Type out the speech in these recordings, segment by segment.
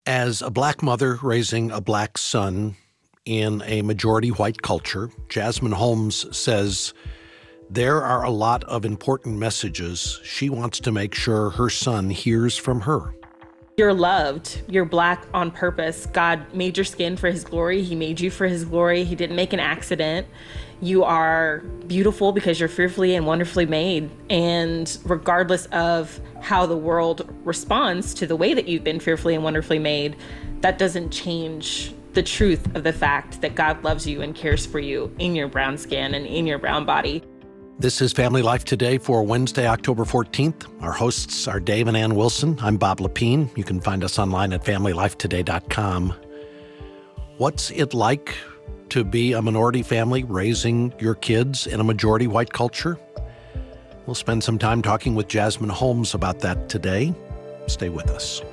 As a black mother raising a black son in a majority white culture, Jasmine Holmes says there are a lot of important messages she wants to make sure her son hears from her. You're loved. You're black on purpose. God made your skin for his glory. He made you for his glory. He didn't make an accident. You are beautiful because you're fearfully and wonderfully made. And regardless of how the world responds to the way that you've been fearfully and wonderfully made, that doesn't change the truth of the fact that God loves you and cares for you in your brown skin and in your brown body. This is Family Life Today for Wednesday, October 14th. Our hosts are Dave and Ann Wilson. I'm Bob Lepine. You can find us online at FamilyLifeToday.com. What's it like to be a minority family raising your kids in a majority white culture? We'll spend some time talking with Jasmine Holmes about that today. Stay with us.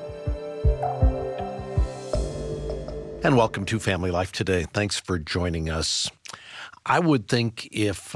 And welcome to Family Life Today. Thanks for joining us. I would think if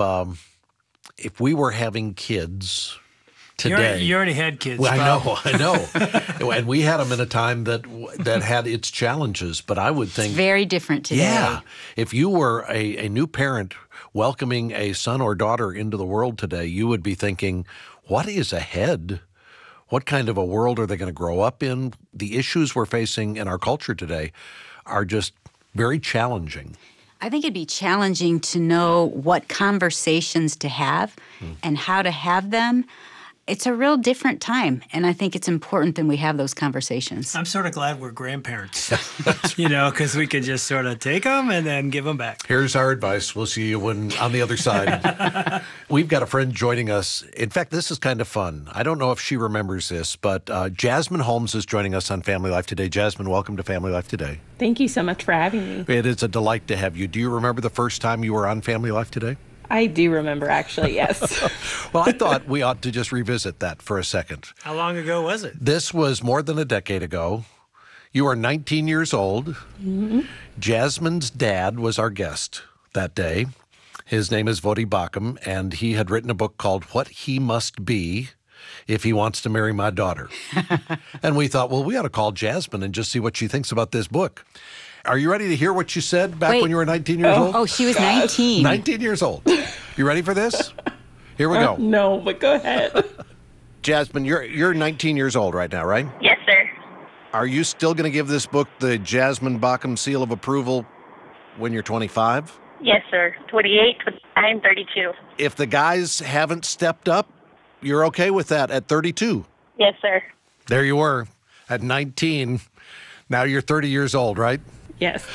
we were having kids today. You already had kids. Well, I know. And we had them in a time that had its challenges. But I would think. It's very different today. Yeah. If you were a new parent welcoming a son or daughter into the world today, you would be thinking, what is ahead? What kind of a world are they going to grow up in? The issues we're facing in our culture today are just very challenging. I think it'd be challenging to know what conversations to have and how to have them. It's a real different time, and I think it's important that we have those conversations. I'm sort of glad we're grandparents, because we can just sort of take them and then give them back. Here's our advice. We'll see you on the other side. We've got a friend joining us. In fact, this is kind of fun. I don't know if she remembers this, but Jasmine Holmes is joining us on Family Life Today. Jasmine, welcome to Family Life Today. Thank you so much for having me. It is a delight to have you. Do you remember the first time you were on Family Life Today? I do remember, actually, yes. Well, I thought we ought to just revisit that for a second. How long ago was it? This was more than a decade ago. You are 19 years old. Mm-hmm. Jasmine's dad was our guest that day. His name is Voddie Baucham, and he had written a book called What He Must Be If He Wants to Marry My Daughter. And we thought, well, we ought to call Jasmine and just see what she thinks about this book. Are you ready to hear what you said back when you were 19 years old? Oh, she was 19. 19 years old. You ready for this? Here we go. No, but go ahead. Jasmine, you're 19 years old right now, right? Yes, sir. Are you still going to give this book the Jasmine Baucham seal of approval when you're 25? Yes, sir. 28, I'm 32. If the guys haven't stepped up, you're okay with that at 32? Yes, sir. There you were at 19. Now you're 30 years old, right? Yes.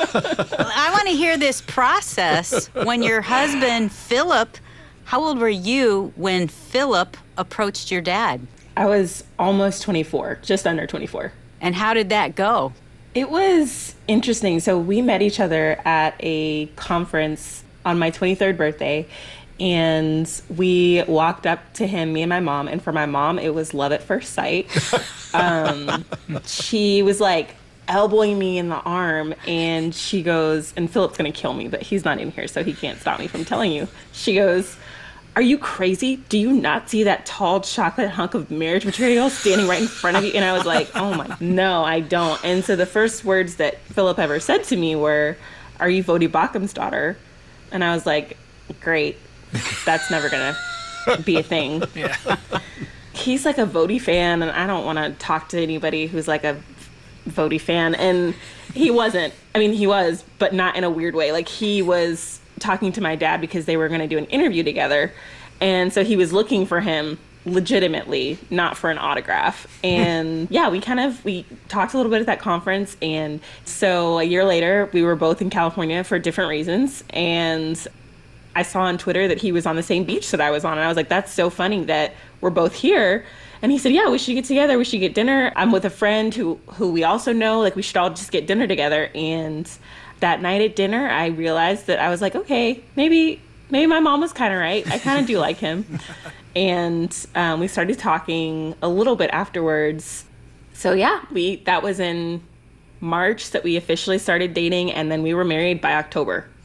I want to hear this process. When your husband, Philip, how old were you when Philip approached your dad? I was almost 24, just under 24. And how did that go? It was interesting. So we met each other at a conference on my 23rd birthday, and we walked up to him, me and my mom, and for my mom, it was love at first sight. She was like elbowing me in the arm, and she goes, and Philip's gonna kill me, but he's not in here, so he can't stop me from telling you. She goes, "Are you crazy? Do you not see that tall chocolate hunk of marriage material standing right in front of you?" And I was like, oh my, no, I don't. And so the first words that Philip ever said to me were, "Are you Voddie Baucham's daughter?" And I was like, great, that's never gonna be a thing. Yeah. He's like a Voddie fan, and I don't want to talk to anybody who's like a Voddie fan. And he wasn't. I mean, he was, but not in a weird way. Like, he was talking to my dad because they were going to do an interview together. And so he was looking for him legitimately, not for an autograph. And yeah, we talked a little bit at that conference. And so a year later, we were both in California for different reasons. And I saw on Twitter that he was on the same beach that I was on. And I was like, that's so funny that we're both here. And he said, yeah, we should get together. We should get dinner. I'm with a friend who we also know. Like, we should all just get dinner together. And that night at dinner, I realized that I was like, okay, maybe my mom was kind of right. I kind of do like him. And we started talking a little bit afterwards. So yeah, that was in March that we officially started dating. And then we were married by October.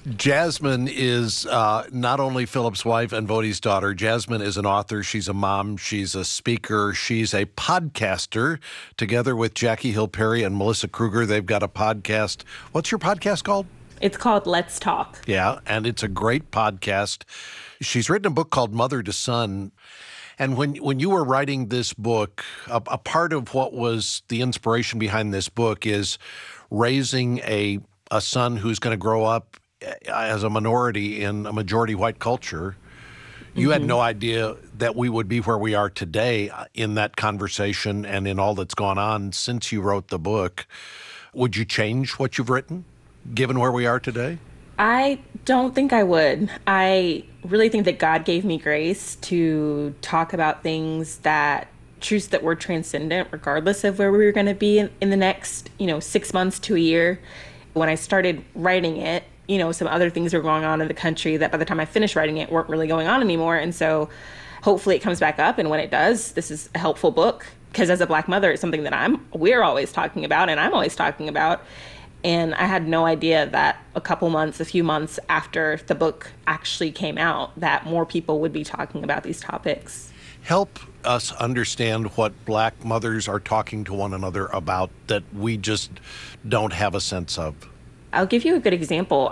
Jasmine is not only Philip's wife and Vodi's daughter. Jasmine is an author. She's a mom. She's a speaker. She's a podcaster. Together with Jackie Hill Perry and Melissa Kruger, they've got a podcast. What's your podcast called? It's called Let's Talk. Yeah, and it's a great podcast. She's written a book called Mother to Son. And when you were writing this book, a part of what was the inspiration behind this book is raising a son who's going to grow up as a minority in a majority white culture. You had no idea that we would be where we are today in that conversation and in all that's gone on since you wrote the book. Would you change what you've written, given where we are today? I don't think I would. I really think that God gave me grace to talk about truths that were transcendent, regardless of where we were going to be in the next, 6 months to a year. When I started writing it, some other things were going on in the country that by the time I finished writing it weren't really going on anymore. And so hopefully it comes back up. And when it does, this is a helpful book, because as a Black mother, it's something that we're always talking about and I'm always talking about. And I had no idea that a few months after the book actually came out, that more people would be talking about these topics. Help us understand what Black mothers are talking to one another about that we just don't have a sense of. I'll give you a good example.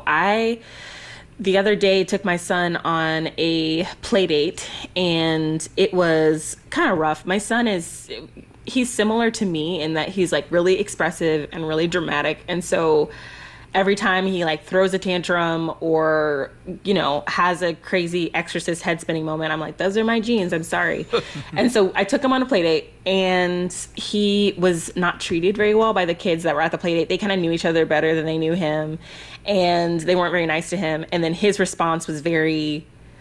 The other day, took my son on a play date, and it was kind of rough. My son he's similar to me in that he's like really expressive and really dramatic. And so every time he like throws a tantrum or, has a crazy exorcist head spinning moment, I'm like, those are my genes. I'm sorry. And so I took him on a play date, and he was not treated very well by the kids that were at the play date. They kind of knew each other better than they knew him, and they weren't very nice to him. And then his response was very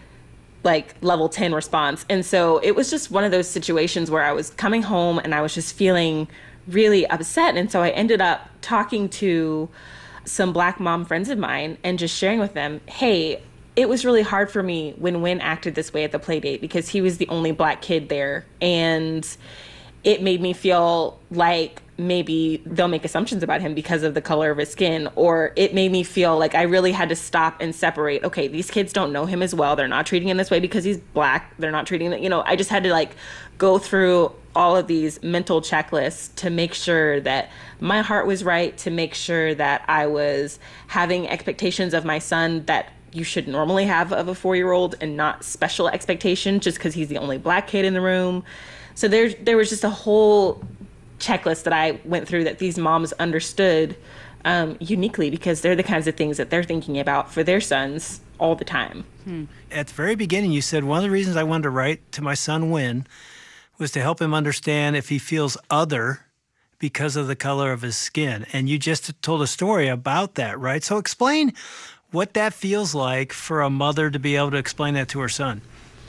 like level 10 response. And so it was just one of those situations where I was coming home and I was just feeling really upset. And so I ended up talking to some Black mom friends of mine and just sharing with them, hey, it was really hard for me when Wynn acted this way at the play date because he was the only Black kid there. And it made me feel like maybe they'll make assumptions about him because of the color of his skin, or it made me feel like I really had to stop and separate. Okay, these kids don't know him as well. They're not treating him this way because he's Black. They're not treating him, I just had to like go through all of these mental checklists to make sure that my heart was right, to make sure that I was having expectations of my son that you should normally have of a 4-year-old and not special expectations just because he's the only Black kid in the room. So there was just a whole checklist that I went through that these moms understood uniquely, because they're the kinds of things that they're thinking about for their sons all the time. At the very beginning, you said one of the reasons I wanted to write to my son Wynn was to help him understand if he feels other because of the color of his skin. And you just told a story about that, right? So explain what that feels like for a mother to be able to explain that to her son.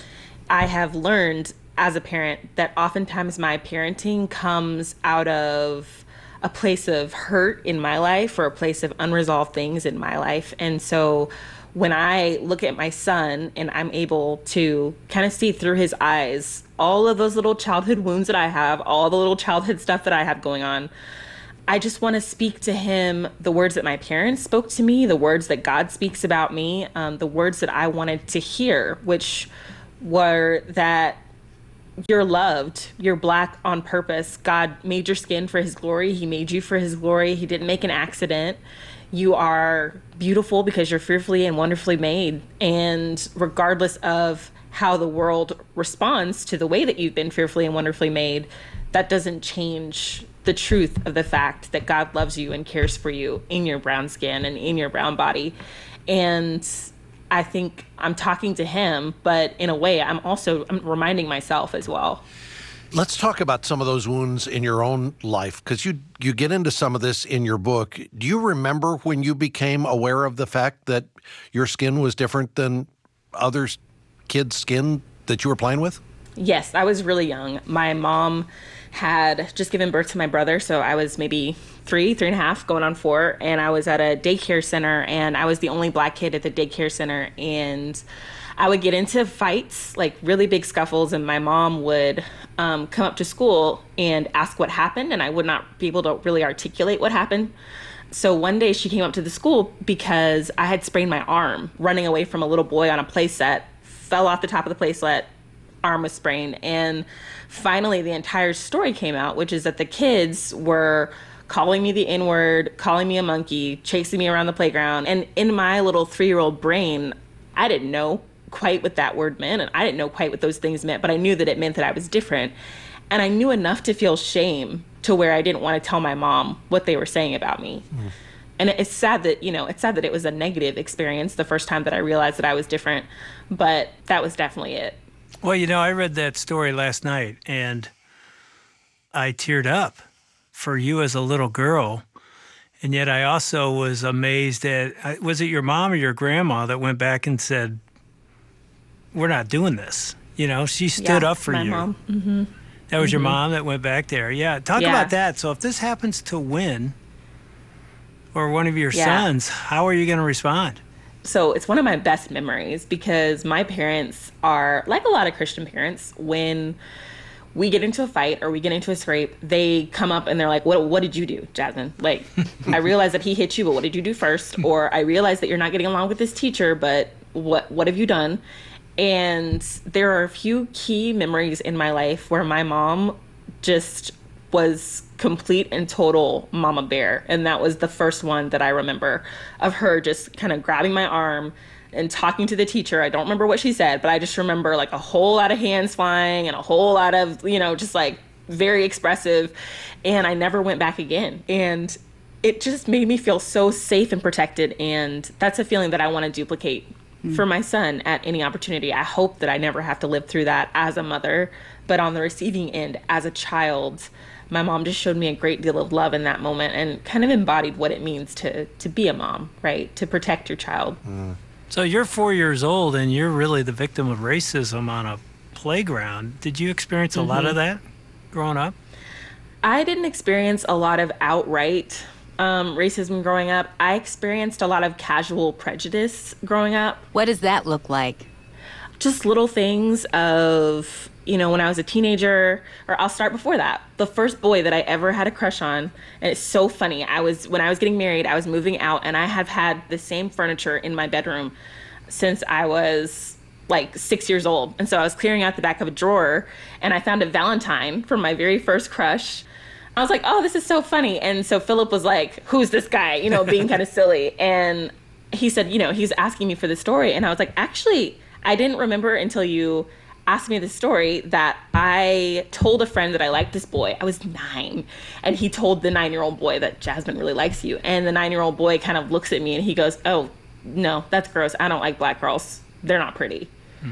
I have learned as a parent that oftentimes my parenting comes out of a place of hurt in my life or a place of unresolved things in my life. And so when I look at my son and I'm able to kind of see through his eyes all of those little childhood wounds that I have, all the little childhood stuff that I have going on, I just want to speak to him the words that my parents spoke to me, the words that God speaks about me, the words that I wanted to hear, which were that you're loved, you're Black on purpose. God made your skin for his glory. He made you for his glory. He didn't make an accident. You are beautiful because you're fearfully and wonderfully made. And regardless of how the world responds to the way that you've been fearfully and wonderfully made, that doesn't change the truth of the fact that God loves you and cares for you in your brown skin and in your brown body. And I think I'm talking to him, but in a way, I'm reminding myself as well. Let's talk about some of those wounds in your own life, because you get into some of this in your book. Do you remember when you became aware of the fact that your skin was different than other kids' skin that you were playing with? Yes, I was really young. My mom had just given birth to my brother, so I was maybe 3.5, going on 4, and I was at a daycare center, and I was the only Black kid at the daycare center, and I would get into fights, like really big scuffles, and my mom would come up to school and ask what happened, and I would not be able to really articulate what happened. So one day she came up to the school because I had sprained my arm running away from a little boy on a play set, fell off the top of the play set, arm was sprained. And finally the entire story came out, which is that the kids were calling me the N-word, calling me a monkey, chasing me around the playground. And in my little 3-year-old brain, I didn't know quite what that word meant, and I didn't know quite what those things meant, but I knew that it meant that I was different. And I knew enough to feel shame to where I didn't want to tell my mom what they were saying about me. And it's sad that, it was a negative experience the first time that I realized that I was different, but that was definitely it. Well, I read that story last night, and I teared up for you as a little girl. And yet I also was amazed at, was it your mom or your grandma that went back and said, we're not doing this? She stood up for my you. Mom. Mm-hmm. That was your mom that went back there. Yeah. Talk about that. So if this happens to Win or one of your sons, how are you going to respond? So it's one of my best memories because my parents are like a lot of Christian parents. When we get into a fight or we get into a scrape, they come up and they're like, what did you do, Jasmine? Like, I realize that he hit you, but what did you do first? Or I realize that you're not getting along with this teacher, but what have you done? And there are a few key memories in my life where my mom just was complete and total mama bear. And that was the first one that I remember of her just kind of grabbing my arm and talking to the teacher. I don't remember what she said, but I just remember like a whole lot of hands flying and a whole lot of, just like very expressive. And I never went back again. And it just made me feel so safe and protected. And that's a feeling that I want to duplicate for my son at any opportunity. I hope that I never have to live through that as a mother, but on the receiving end, as a child, my mom just showed me a great deal of love in that moment and kind of embodied what it means to be a mom, right? To protect your child. So you're 4 years old and you're really the victim of racism on a playground. Did you experience a lot of that growing up? I didn't experience a lot of outright racism growing up. I experienced a lot of casual prejudice growing up. What does that look like? Just little things of, when I was a teenager, or I'll start before that. The first boy that I ever had a crush on, and it's so funny, when I was getting married, I was moving out, and I have had the same furniture in my bedroom since I was like 6 years old. And so I was clearing out the back of a drawer, and I found a Valentine from my very first crush. I was like, oh, this is so funny. And so Philip was like, who's this guy? Being kind of silly. And he said, he's asking me for the story. And I was like, actually, I didn't remember until you asked me the story that I told a friend that I liked this boy. I was 9. And he told the 9-year-old boy that Jasmine really likes you. And the 9-year-old boy kind of looks at me and he goes, oh, no, that's gross. I don't like black girls. They're not pretty.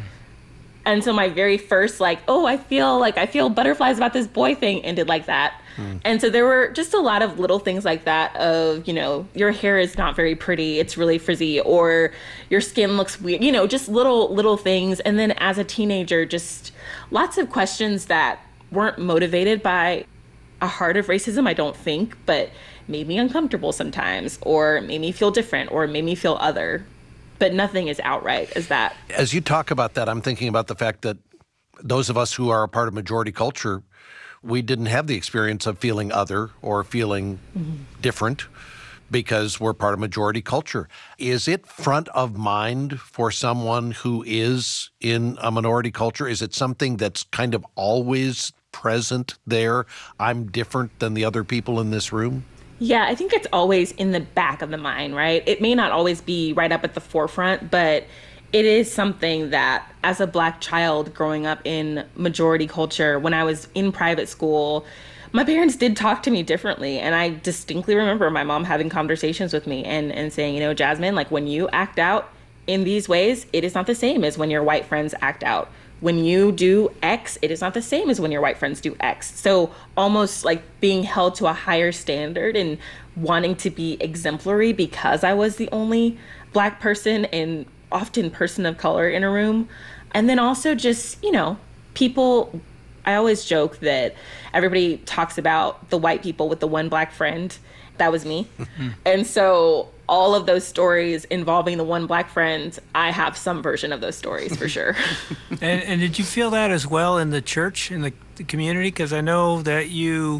And so my very first I feel butterflies about this boy thing ended like that. And so there were just a lot of little things like that of, your hair is not very pretty. It's really frizzy, or your skin looks weird, just little things. And then as a teenager, just lots of questions that weren't motivated by a heart of racism, I don't think, but made me uncomfortable sometimes, or made me feel different, or made me feel other. But nothing is outright as that. As you talk about that, I'm thinking about the fact that those of us who are a part of majority culture, we didn't have the experience of feeling other or feeling different because we're part of majority culture. Is it front of mind for someone who is in a minority culture? Is it something that's kind of always present there? I'm different than the other people in this room? Yeah, I think it's always in the back of the mind, right? It may not always be right up at the forefront, but it is something that as a Black child growing up in majority culture, when I was in private school, my parents did talk to me differently. And I distinctly remember my mom having conversations with me and saying, Jasmine, when you act out in these ways, it is not the same as when your white friends act out. When you do X, it is not the same as when your white friends do X. So almost like being held to a higher standard and wanting to be exemplary because I was the only Black person and often person of color in a room. And then also just, people, I always joke that everybody talks about the white people with the one Black friend. That was me. And so all of those stories involving the one Black friend, I have some version of those stories for sure. And did you feel that as well in the church, in the community? Because I know that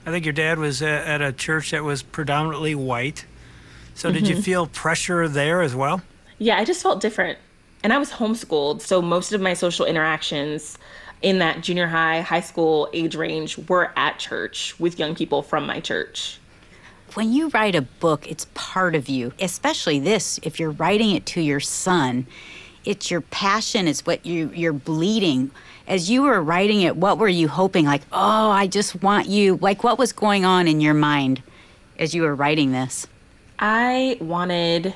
I think your dad was at a church that was predominantly white. So did you feel pressure there as well? Yeah, I just felt different. And I was homeschooled, so most of my social interactions in that junior high school age range were at church with young people from my church. When you write a book, it's part of you, especially this, if you're writing it to your son, it's your passion, it's what you're bleeding. As you were writing it, what were you hoping? Like, oh, I just want you, like what was going on in your mind as you were writing this? I wanted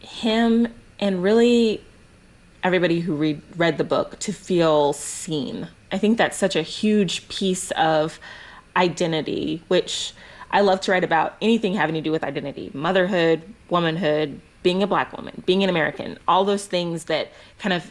him and really everybody who read the book to feel seen. I think that's such a huge piece of identity, which I love to write about anything having to do with identity, motherhood, womanhood, being a Black woman, being an American, all those things that kind of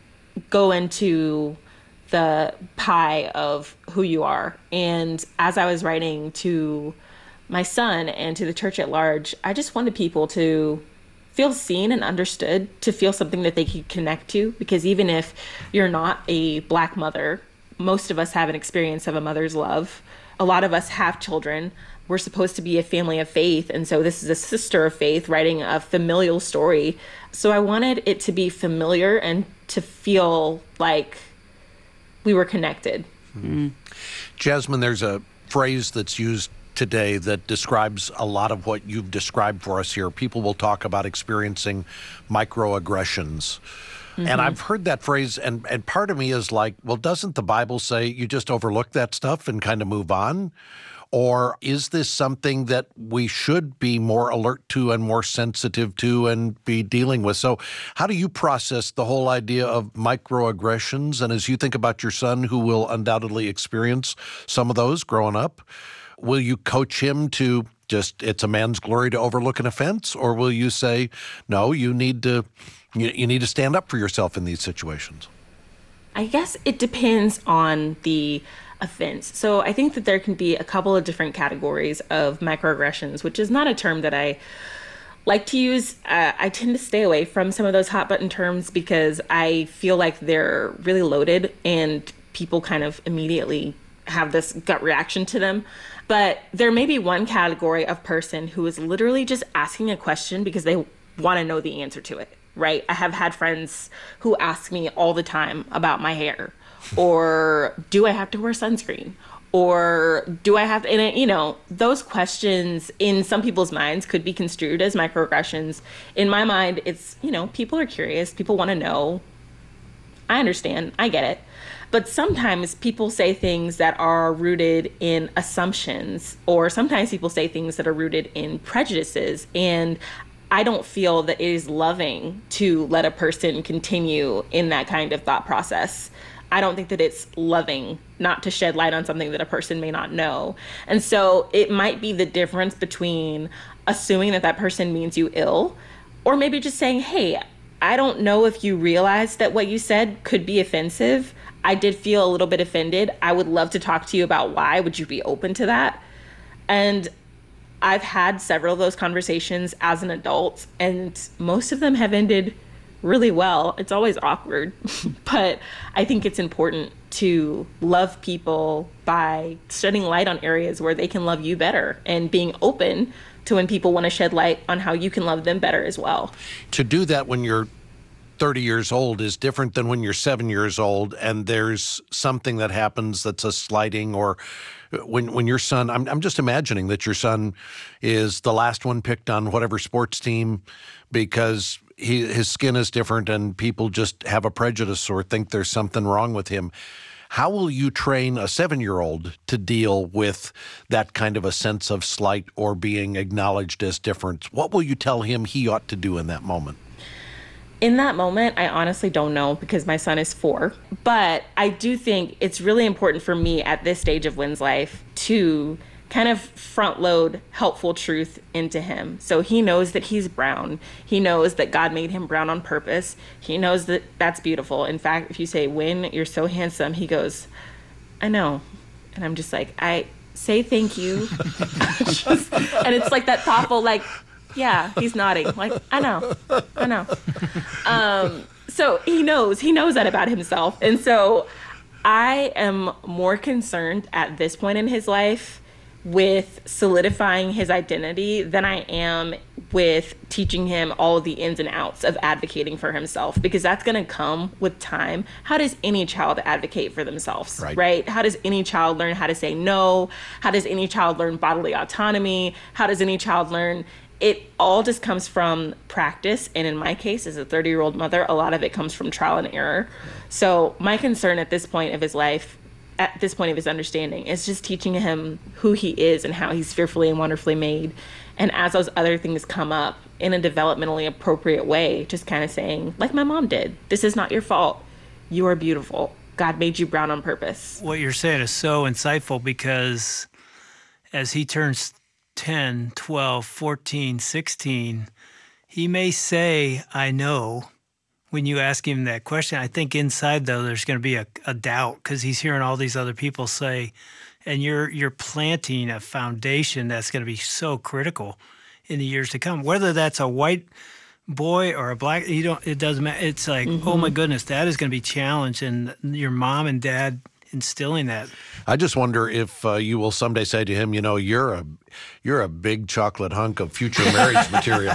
go into the pie of who you are. And as I was writing to my son and to the church at large, I just wanted people to feel seen and understood, to feel something that they could connect to. Because even if you're not a Black mother, most of us have an experience of a mother's love. A lot of us have children. We're supposed to be a family of faith. And so this is a sister of faith writing a familial story. So I wanted it to be familiar and to feel like we were connected. Mm-hmm. Jasmine, there's a phrase that's used today that describes a lot of what you've described for us here. People will talk about experiencing microaggressions. Mm-hmm. And I've heard that phrase, and part of me is like, well, doesn't the Bible say you just overlook that stuff and kind of move on? Or is this something that we should be more alert to and more sensitive to and be dealing with? So how do you process the whole idea of microaggressions? And as you think about your son, who will undoubtedly experience some of those growing up, will you coach him to just, it's a man's glory to overlook an offense? Or will you say, no, you need to stand up for yourself in these situations? I guess it depends on the offense. So I think that there can be a couple of different categories of microaggressions, which is not a term that I like to use. I tend to stay away from some of those hot button terms because I feel like they're really loaded and people kind of immediately have this gut reaction to them. But there may be one category of person who is literally just asking a question because they want to know the answer to it, right? I have had friends who ask me all the time about my hair, or do I have to wear sunscreen? Or do I have to, and those questions in some people's minds could be construed as microaggressions. In my mind, it's, people are curious. People want to know. I understand. I get it. But sometimes people say things that are rooted in assumptions, or sometimes people say things that are rooted in prejudices. And I don't feel that it is loving to let a person continue in that kind of thought process. I don't think that it's loving not to shed light on something that a person may not know. And so it might be the difference between assuming that that person means you ill, or maybe just saying, hey, I don't know if you realize that what you said could be offensive. I did feel a little bit offended. I would love to talk to you about why. Would you be open to that? And I've had several of those conversations as an adult, and most of them have ended really well. It's always awkward, but I think it's important to love people by shedding light on areas where they can love you better and being open to when people want to shed light on how you can love them better as well. To do that when you're 30 years old is different than when you're 7 years old and there's something that happens that's a slighting, or when your son, I'm just imagining that your son is the last one picked on whatever sports team because his skin is different and people just have a prejudice or think there's something wrong with him. How will you train a 7-year-old to deal with that kind of a sense of slight or being acknowledged as different? What will you tell him he ought to do in that moment? In that moment, I honestly don't know because my son is 4. But I do think it's really important for me at this stage of Wynn's life to kind of front load helpful truth into him. So he knows that he's brown. He knows that God made him brown on purpose. He knows that that's beautiful. In fact, if you say, Wynn, you're so handsome, he goes, I know. And I'm just like, I say thank you. And it's like that thoughtful, like, yeah, he's nodding. Like, I know. So he knows that about himself. And so I am more concerned at this point in his life with solidifying his identity than I am with teaching him all of the ins and outs of advocating for himself, because that's going to come with time. How does any child advocate for themselves, right? How does any child learn how to say no? How does any child learn bodily autonomy? How does any child learn? It all just comes from practice. And in my case, as a 30-year-old mother, a lot of it comes from trial and error. So my concern at this point of his life, at this point of his understanding, is just teaching him who he is and how he's fearfully and wonderfully made. And as those other things come up in a developmentally appropriate way, just kind of saying, like my mom did, this is not your fault. You are beautiful. God made you brown on purpose. What you're saying is so insightful, because as he turns 10, 12, 14, 16, he may say, I know, when you ask him that question. I think inside, though, there's going to be a doubt, because he's hearing all these other people say, and you're planting a foundation that's going to be so critical in the years to come. Whether that's a white boy or a black, it doesn't matter. It's like, oh my goodness, that is going to be challenged, and your mom and dad instilling that. I just wonder if you will someday say to him, you're a big chocolate hunk of future marriage material.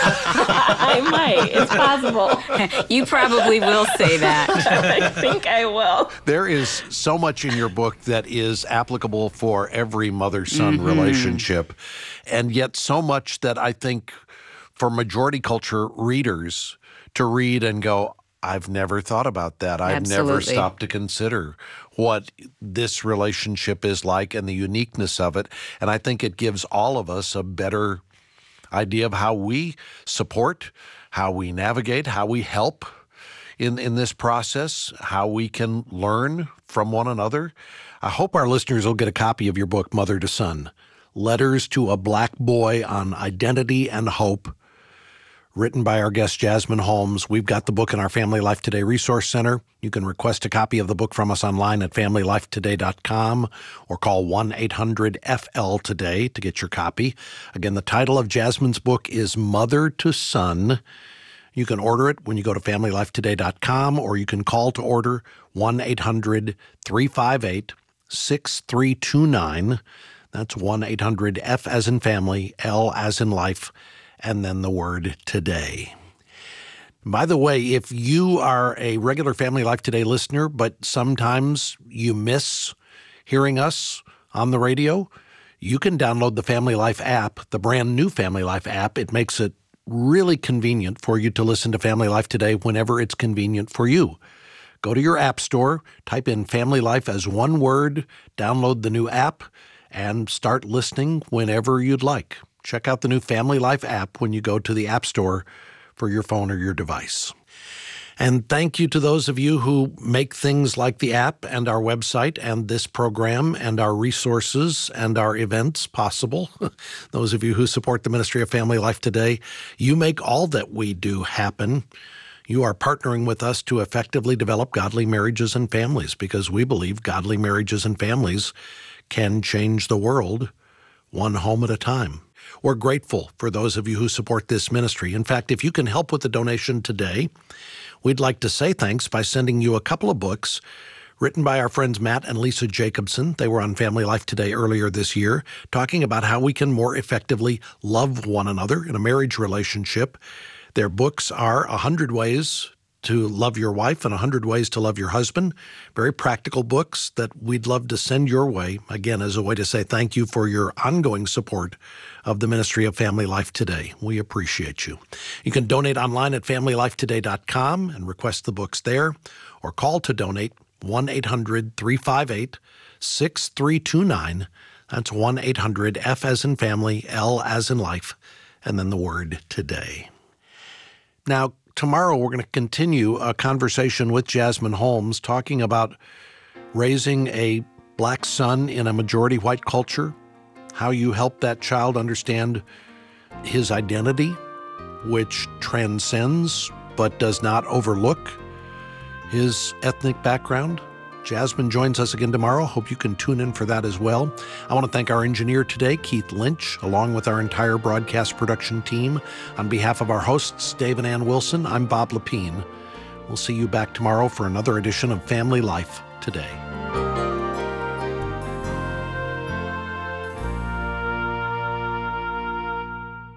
I might. It's possible. You probably will say that. I think I will. There is so much in your book that is applicable for every mother-son relationship, and yet so much that I think for majority culture readers to read and go, I've never thought about that. I've never stopped to consider what this relationship is like and the uniqueness of it. And I think it gives all of us a better idea of how we support, how we navigate, how we help in this process, how we can learn from one another. I hope our listeners will get a copy of your book, Mother to Son, Letters to a Black Boy on Identity and Hope, written by our guest, Jasmine Holmes. We've got the book in our Family Life Today Resource Center. You can request a copy of the book from us online at FamilyLifeToday.com or call 1-800-FL-TODAY to get your copy. Again, the title of Jasmine's book is Mother to Son. You can order it when you go to FamilyLifeToday.com, or you can call to order 1-800-358-6329. That's 1-800-F as in family, L as in life, and then the word today. By the way, if you are a regular Family Life Today listener, but sometimes you miss hearing us on the radio, you can download the Family Life app, the brand new Family Life app. It makes it really convenient for you to listen to Family Life Today whenever it's convenient for you. Go to your app store, type in Family Life as one word, download the new app, and start listening whenever you'd like. Check out the new Family Life app when you go to the App Store for your phone or your device. And thank you to those of you who make things like the app and our website and this program and our resources and our events possible. Those of you who support the Ministry of Family Life Today, you make all that we do happen. You are partnering with us to effectively develop godly marriages and families, because we believe godly marriages and families can change the world one home at a time. We're grateful for those of you who support this ministry. In fact, if you can help with the donation today, we'd like to say thanks by sending you a couple of books written by our friends Matt and Lisa Jacobson. They were on Family Life Today earlier this year, talking about how we can more effectively love one another in a marriage relationship. Their books are 100 Ways to Love Your Wife and 100 Ways to Love Your Husband. Very practical books that we'd love to send your way, again, as a way to say thank you for your ongoing support of the Ministry of Family Life Today. We appreciate you. You can donate online at FamilyLifeToday.com and request the books there, or call to donate 1-800-358-6329. That's 1-800-F as in family, L as in life, and then the word today. Now, tomorrow we're going to continue a conversation with Jasmine Holmes talking about raising a black son in a majority white culture, how you help that child understand his identity, which transcends but does not overlook his ethnic background. Jasmine joins us again tomorrow. Hope you can tune in for that as well. I want to thank our engineer today, Keith Lynch, along with our entire broadcast production team. On behalf of our hosts, Dave and Ann Wilson, I'm Bob Lepine. We'll see you back tomorrow for another edition of Family Life Today.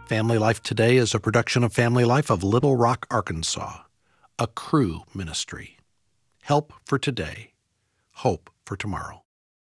Family Life Today is a production of Family Life of Little Rock, Arkansas, a Cru ministry. Help for today, hope for tomorrow.